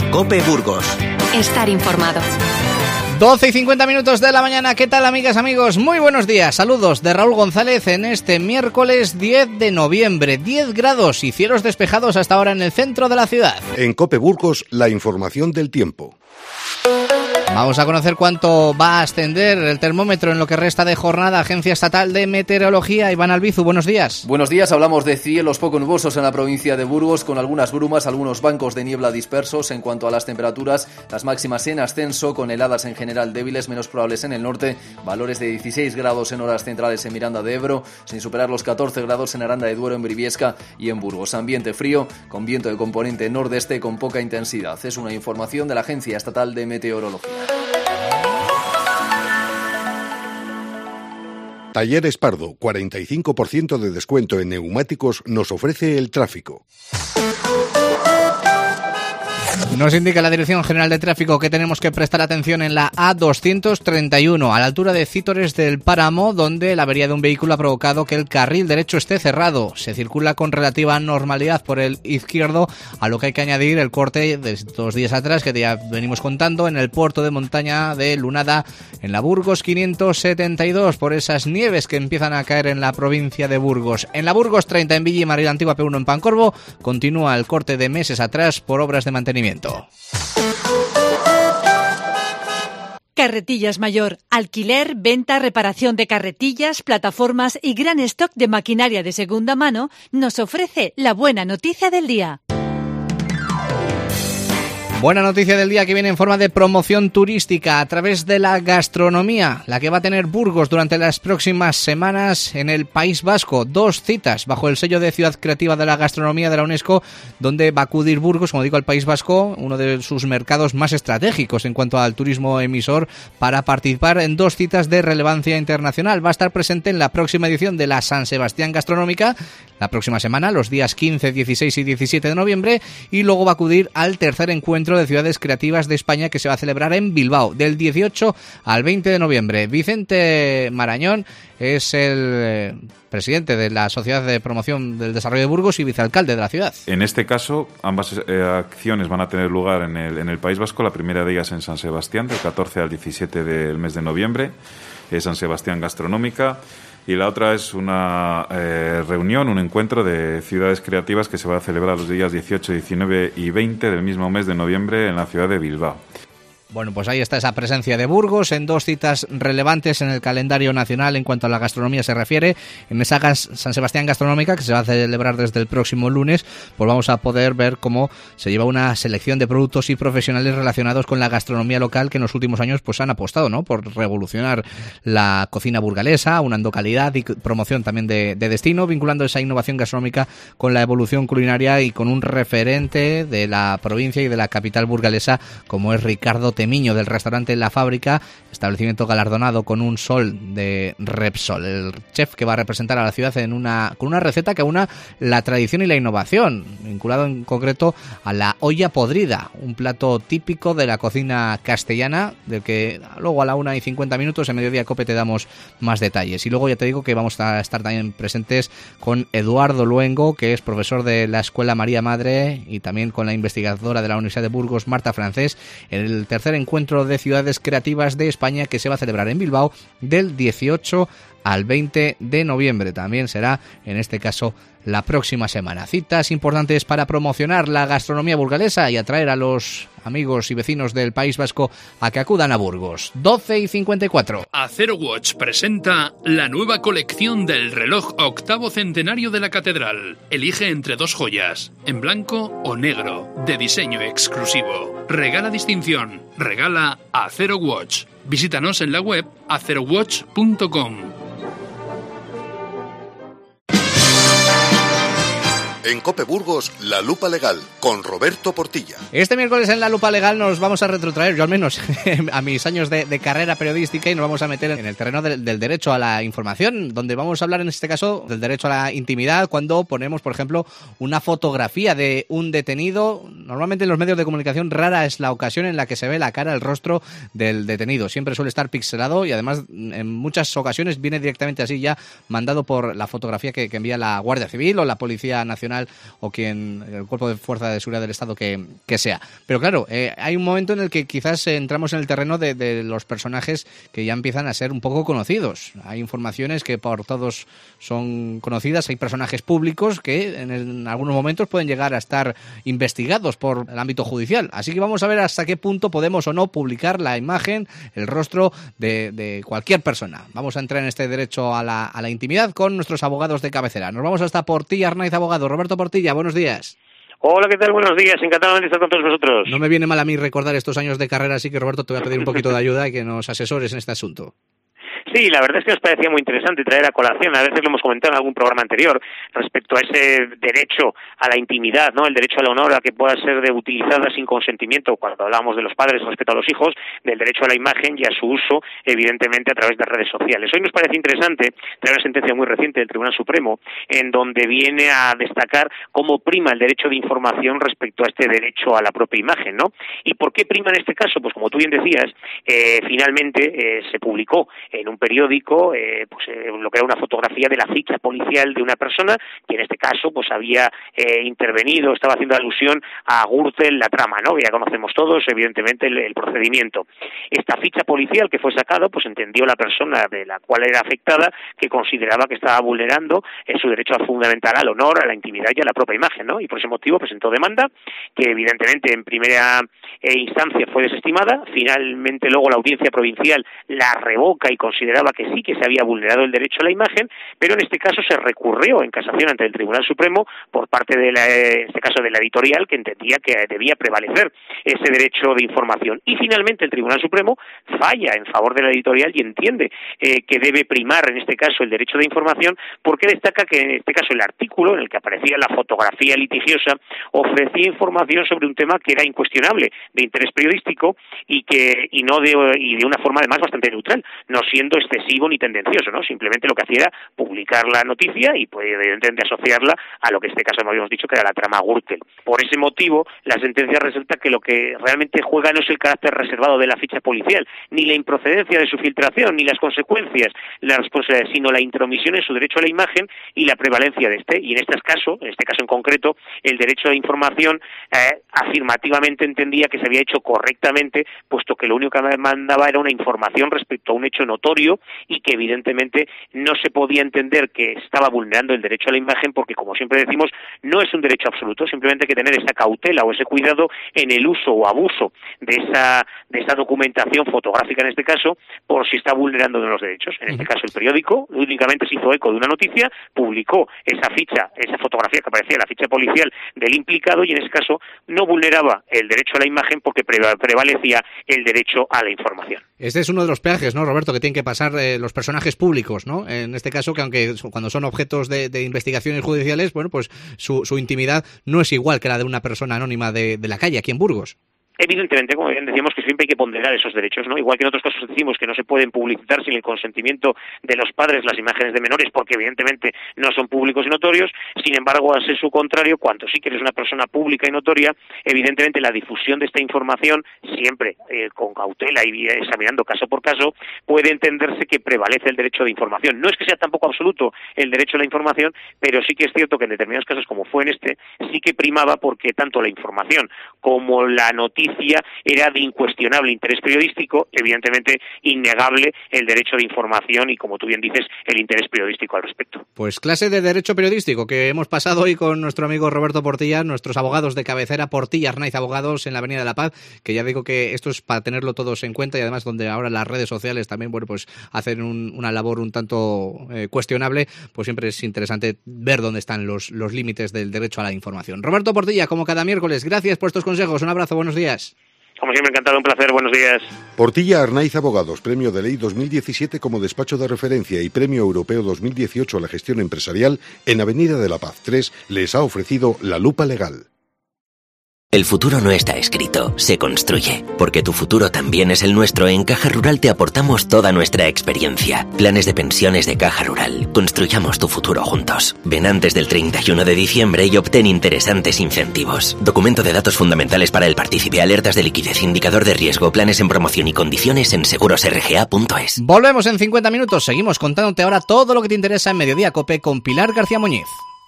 COPE Burgos. Estar informado. 12:50 de la mañana. ¿Qué tal, amigas, amigos? Muy buenos días. Saludos de Raúl González en este miércoles 10 de noviembre. 10 grados y cielos despejados hasta ahora en el centro de la ciudad. En COPE Burgos, la información del tiempo. Vamos a conocer cuánto va a ascender el termómetro en lo que resta de jornada. Agencia Estatal de Meteorología. Iván Albizu, buenos días. Buenos días, hablamos de cielos poco nubosos en la provincia de Burgos, con algunas brumas, algunos bancos de niebla dispersos. En cuanto a las temperaturas, las máximas en ascenso, con heladas en general débiles, menos probables en el norte, valores de 16 grados en horas centrales en Miranda de Ebro, sin superar los 14 grados en Aranda de Duero, en Briviesca y en Burgos. Ambiente frío, con viento de componente nordeste con poca intensidad. Es una información de la Agencia Estatal de Meteorología. Talleres Pardo, 45% de descuento en neumáticos, nos ofrece el tráfico. Nos indica la Dirección General de Tráfico que tenemos que prestar atención en la A231, a la altura de Cítores del Páramo, donde la avería de un vehículo ha provocado que el carril derecho esté cerrado. Se circula con relativa normalidad por el izquierdo, a lo que hay que añadir el corte de 2 días atrás, que ya venimos contando, en el puerto de montaña de Lunada, en la Burgos 572, por esas nieves que empiezan a caer en la provincia de Burgos. En la Burgos 30, en Villa y Marina Antigua P1 en Pancorbo, continúa el corte de meses atrás por obras de mantenimiento. Carretillas Mayor. Alquiler, venta, reparación de carretillas, plataformas y gran stock de maquinaria de segunda mano nos ofrece la buena noticia del día. Buena noticia del día que viene en forma de promoción turística a través de la gastronomía, la que va a tener Burgos durante las próximas semanas en el País Vasco. 2 citas bajo el sello de Ciudad Creativa de la Gastronomía de la UNESCO, donde va a acudir Burgos, como digo, al País Vasco, uno de sus mercados más estratégicos en cuanto al turismo emisor, para participar en 2 citas de relevancia internacional. Va a estar presente en la próxima edición de la San Sebastián Gastronómica, la próxima semana, los días 15, 16 y 17 de noviembre, y luego va a acudir al tercer encuentro de ciudades creativas de España, que se va a celebrar en Bilbao del 18 al 20 de noviembre. Vicente Marañón es el presidente de la Sociedad de Promoción del Desarrollo de Burgos y vicealcalde de la ciudad. En este caso, ambas acciones van a tener lugar en el País Vasco. La primera de ellas en San Sebastián, del 14 al 17 del mes de noviembre, San Sebastián Gastronómica. Y la otra es una reunión, un encuentro de ciudades creativas que se va a celebrar los días 18, 19 y 20 del mismo mes de noviembre en la ciudad de Bilbao. Bueno, pues ahí está esa presencia de Burgos en 2 citas relevantes en el calendario nacional en cuanto a la gastronomía se refiere. En esa San Sebastián Gastronómica, que se va a celebrar desde el próximo lunes, pues vamos a poder ver cómo se lleva una selección de productos y profesionales relacionados con la gastronomía local, que en los últimos años pues han apostado, ¿no?, por revolucionar la cocina burgalesa, aunando calidad y promoción también de destino, vinculando esa innovación gastronómica con la evolución culinaria y con un referente de la provincia y de la capital burgalesa como es Ricardo Temiño, del restaurante La Fábrica, establecimiento galardonado con un Sol de Repsol. El chef que va a representar a la ciudad con una receta que aúna la tradición y la innovación, vinculado en concreto a la olla podrida, un plato típico de la cocina castellana, del que luego a la 1:50 en Mediodía Cope te damos más detalles. Y luego ya te digo que vamos a estar también presentes con Eduardo Luengo, que es profesor de la Escuela María Madre, y también con la investigadora de la Universidad de Burgos, Marta Francés, en el tercer encuentro de ciudades creativas de España, que se va a celebrar en Bilbao del 18 al 20 de noviembre. También será, en este caso, la próxima semana. Citas importantes para promocionar la gastronomía burgalesa y atraer a los amigos y vecinos del País Vasco a que acudan a Burgos. 12:54. Acero Watch presenta la nueva colección del reloj 8º centenario de la Catedral. Elige entre 2 joyas, en blanco o negro, de diseño exclusivo. Regala distinción. Regala Acero Watch. Visítanos en la web acerowatch.com. En COPE Burgos, La Lupa Legal, con Roberto Portilla. Este miércoles en La Lupa Legal nos vamos a retrotraer, yo al menos, a mis años de carrera periodística, y nos vamos a meter en el terreno del derecho a la información, donde vamos a hablar en este caso del derecho a la intimidad, cuando ponemos, por ejemplo, una fotografía de un detenido. Normalmente en los medios de comunicación rara es la ocasión en la que se ve la cara, el rostro del detenido. Siempre suele estar pixelado y además en muchas ocasiones viene directamente así ya mandado por la fotografía que envía la Guardia Civil o la Policía Nacional Nacional o el Cuerpo de Fuerza de Seguridad del Estado que sea. Pero claro, hay un momento en el que quizás entramos en el terreno de los personajes que ya empiezan a ser un poco conocidos. Hay informaciones que por todos son conocidas, hay personajes públicos que en algunos momentos pueden llegar a estar investigados por el ámbito judicial. Así que vamos a ver hasta qué punto podemos o no publicar la imagen, el rostro de cualquier persona. Vamos a entrar en este derecho a la intimidad con nuestros abogados de cabecera. Nos vamos hasta Portilla Arnaiz Abogado. Roberto Portilla, buenos días. Hola, ¿qué tal? Buenos días. Encantado de estar con todos vosotros. No me viene mal a mí recordar estos años de carrera, así que Roberto, te voy a pedir un poquito de ayuda y que nos asesores en este asunto. Sí, la verdad es que nos parecía muy interesante traer a colación, a veces lo hemos comentado en algún programa anterior, respecto a ese derecho a la intimidad, ¿no? El derecho a la honor, a que pueda ser utilizada sin consentimiento, cuando hablábamos de los padres respecto a los hijos, del derecho a la imagen y a su uso, evidentemente, a través de redes sociales. Hoy nos parece interesante traer una sentencia muy reciente del Tribunal Supremo, en donde viene a destacar cómo prima el derecho de información respecto a este derecho a la propia imagen, ¿no? ¿Y por qué prima en este caso? Pues como tú bien decías, finalmente se publicó en un periódico lo que era una fotografía de la ficha policial de una persona que en este caso pues había intervenido, estaba haciendo alusión a Gürtel, la trama, ¿no? Ya conocemos todos evidentemente el procedimiento. Esta ficha policial que fue sacada, pues entendió la persona de la cual era afectada que consideraba que estaba vulnerando su derecho fundamental al honor, a la intimidad y a la propia imagen, ¿no? Y por ese motivo presentó demanda que evidentemente en primera instancia fue desestimada. Finalmente luego la audiencia provincial la revoca y consideraba que sí que se había vulnerado el derecho a la imagen, pero en este caso se recurrió en casación ante el Tribunal Supremo por parte en este caso de la editorial, que entendía que debía prevalecer ese derecho de información. Y finalmente el Tribunal Supremo falla en favor de la editorial y entiende que debe primar en este caso el derecho de información, porque destaca que en este caso el artículo en el que aparecía la fotografía litigiosa ofrecía información sobre un tema que era incuestionable de interés periodístico y de una forma además bastante neutral, no siendo excesivo ni tendencioso, ¿no? Simplemente lo que hacía era publicar la noticia y pues evidentemente asociarla a lo que en este caso habíamos dicho que era la trama Gürtel. Por ese motivo, la sentencia resalta que lo que realmente juega no es el carácter reservado de la ficha policial, ni la improcedencia de su filtración, ni las consecuencias, la responsabilidad, sino la intromisión en su derecho a la imagen y la prevalencia de este. Y en este caso en concreto, el derecho a información afirmativamente entendía que se había hecho correctamente, puesto que lo único que mandaba era una información respecto a un hecho notorio y que evidentemente no se podía entender que estaba vulnerando el derecho a la imagen, porque como siempre decimos, no es un derecho absoluto, simplemente hay que tener esa cautela o ese cuidado en el uso o abuso de esa documentación fotográfica en este caso, por si está vulnerando de los derechos. En este caso el periódico únicamente se hizo eco de una noticia, publicó esa fotografía que aparecía en la ficha policial del implicado y en ese caso no vulneraba el derecho a la imagen porque prevalecía el derecho a la información. Este es uno de los peajes, ¿no, Roberto, que tienen que pasar los personajes públicos, ¿no? En este caso, que aunque cuando son objetos de investigaciones judiciales, bueno, pues su intimidad no es igual que la de una persona anónima de la calle, aquí en Burgos. Evidentemente, como bien decíamos, que siempre hay que ponderar esos derechos, ¿no? Igual que en otros casos decimos que no se pueden publicitar sin el consentimiento de los padres las imágenes de menores, porque evidentemente no son públicos y notorios. Sin embargo, al ser su contrario, cuando sí que eres una persona pública y notoria, evidentemente la difusión de esta información, siempre con cautela y examinando caso por caso, puede entenderse que prevalece el derecho de información. No es que sea tampoco absoluto el derecho a la información, pero sí que es cierto que en determinados casos, como fue en este, sí que primaba porque tanto la información como la noticia era de incuestionable interés periodístico, evidentemente innegable el derecho de información y, como tú bien dices, el interés periodístico al respecto. Pues clase de derecho periodístico que hemos pasado hoy con nuestro amigo Roberto Portilla, nuestros abogados de cabecera, Portilla Arnaiz Abogados en la Avenida de la Paz, que ya digo que esto es para tenerlo todos en cuenta y además donde ahora las redes sociales también, bueno, pues hacen una labor un tanto cuestionable, pues siempre es interesante ver dónde están los límites del derecho a la información. Roberto Portilla, como cada miércoles, gracias por estos consejos, un abrazo, buenos días. Como siempre, encantado, un placer, buenos días. Portilla Arnaiz Abogados, Premio de Ley 2017 como despacho de referencia y Premio Europeo 2018 a la gestión empresarial en Avenida de la Paz 3, les ha ofrecido la lupa legal. El futuro no está escrito, se construye. Porque tu futuro también es el nuestro, en Caja Rural te aportamos toda nuestra experiencia. Planes de pensiones de Caja Rural. Construyamos tu futuro juntos. Ven antes del 31 de diciembre y obtén interesantes incentivos. Documento de datos fundamentales para el partícipe, alertas de liquidez, indicador de riesgo, planes en promoción y condiciones en segurosrga.es. Volvemos en 50 minutos. Seguimos contándote ahora todo lo que te interesa en Mediodía COPE con Pilar García Muñiz.